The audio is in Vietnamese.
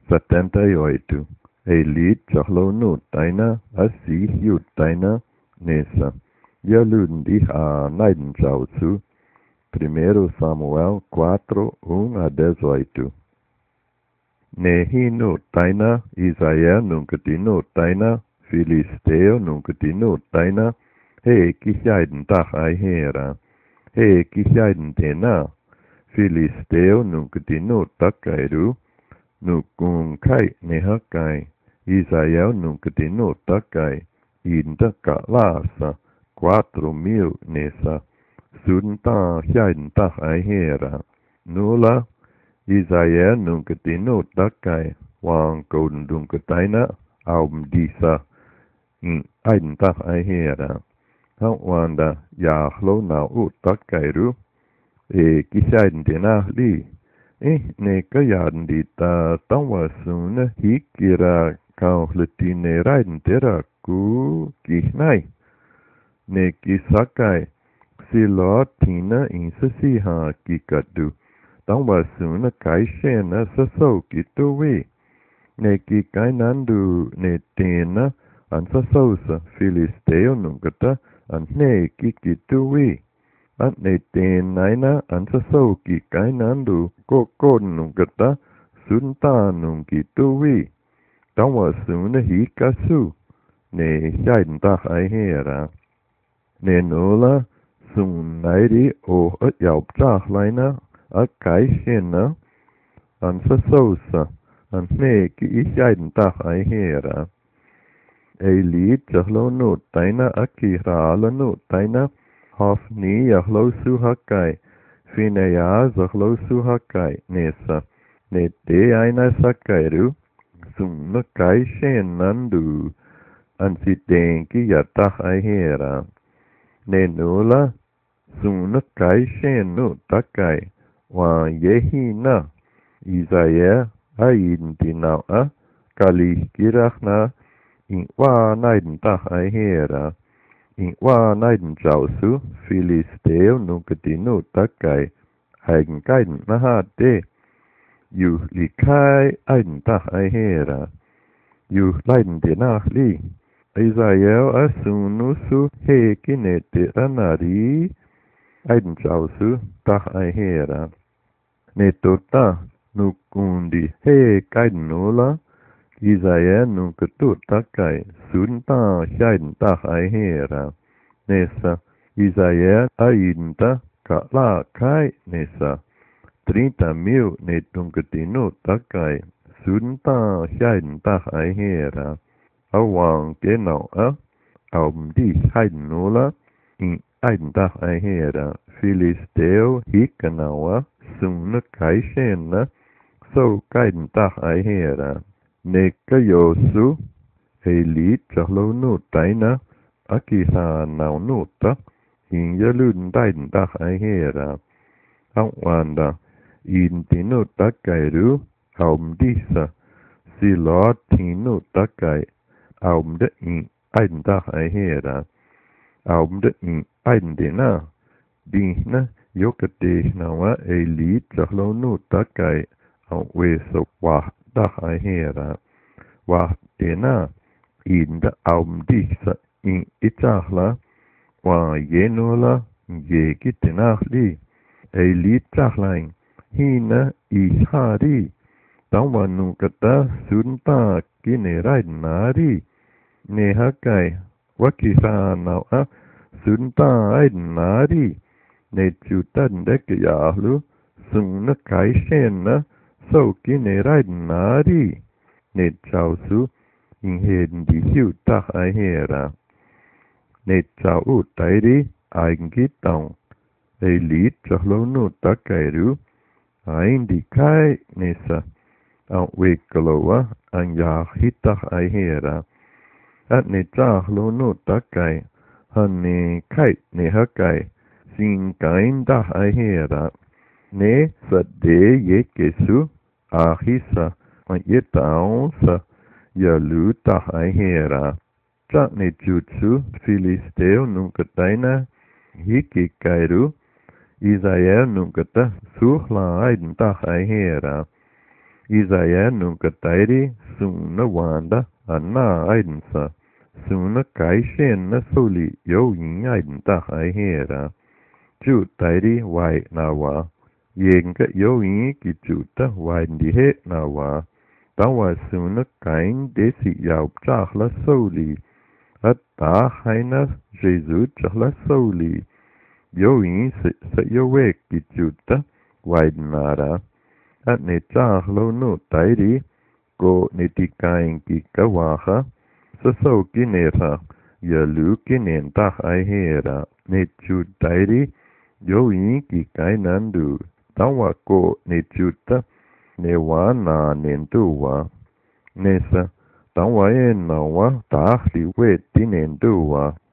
78. Elit Jahlonu Taina Asi Yu Taina Nessa. Yalundi a Naiden Jausu. 1 Samuel 4, 1 a 18. Nehinu Taina, Isaia nunca tinu Taina, Filisteo nunca tinu Taina, he kishaiden tachai hera, he kishaiden tena, Filisteo nunca tinu takairu, nukun kai nehakai, Isaia nunca tinu takai, inda kalasa, 4.000 nessa, sunta shaiden tachai hera, nula, Isaia nunca tinu takai, wang kouden dunca taina, disa, in aiden tachai hera. Wanda yahlo na takairu, kisaiden tena li, ne kayaden dita tawasuna hikira kau letine raiden tera ku kisnai, ne kisakai, silo tina insasi ha kikadu, tawasuna kaishena saso kituwi, ne kikai nandu ne tena ansasosa Filisteo nungata, an ne kikituwi, an ne tenaina ansaso kikai nandu kokon nungata, sunta nungkituwi, tawasuna hikasu, ne shaiden tachai hera, ne nula, sun nairi o yaub tachlaina, a kaishena, ansasosa, an ne ki shaiden tachai hera, Elit jahlonu taina akiralanu taina hofni yahlo suhakai fineya zahlo suhakai nesa ne te aina sakairu sumna kai shen nandu ansitenki yatahai hera ne nula sumna kai shen nu takai wa yehina Isaia ain tinau kali kirachna in wa naiden tachai hera, in wa naiden jausu, Filisteo nunca tinu takai, hagen kaiden nahate, yu likai aiden tachai hera, yu leiden denach li, Isaia asunusu he kinete ranari, aiden jausu tachai hera, netota nukundi he kaiden nula, Isaia nunca tu takai, sunta shaiden tachai hera, nessa, Isaia ainda kala kai nessa, 30.000 ne nunca tinu takai, sunta shaiden tachai hera, awang genau di shaiden nula, in aiden tachai hera, Filisteo hikanawa, sunna kai shena, so kaiden tachai hera, Neka yosu, Elit jahlonu taina, akiha naunuta, in yalun daiden tachai hera, wanda, in tinu takairu, disa, silo tinu takai, de in aiden tachai hera, de in aiden dina, dina, yokate nawa Elit jahlonu takai, weso wah, tachai hera, wa tena in the disa in itachla, wa yenula ye kitenachli, Elit tachlain, hina ishari, tawanukata sunta kineraiden nari, nehakai, wakisa nawa sunta aiden nari, ne chutan dekayahlu, sunna kaishena, so kineraiden nari, ne chausu, in heden di hiu tachai hera, ne chau tairi, eigengitang, Elit jahlonu takairu, di kai nesa, wekaloa, an yahitachai hera, at ne jahlonu takai, ne kai ne hakai, sin kain tachai hera, ne sade yekesu, ahisa, yetaonsa, yalu tachai hera. Chakne jutsu, Filisteo nunca taina, hiki kairu, Isaia nunca ta suhla aiden tachai hera, Isaiah nunca tairi suna wanda anna aidensa. Suna kaishen na soli yo yin aiden ta hai hera. Ju tairi wai na wa. Yenga yo yin ki juta wai di he na wa. Tawa suna kain desi yau chahla soli. At ta haina Jesus chahla soli. Yo yin sa yo wek ki juta wai nara. At ne chahlo no tairi ko ne tikain ki kawaha. Sa so kinera. Ya lu kinen ta hai hera. Ne ju tairi yo yin ki kainandu. Tawa ko ne juta ne wa na nenduwa. Nesa, tawa e na wa tahli we tinenduwa.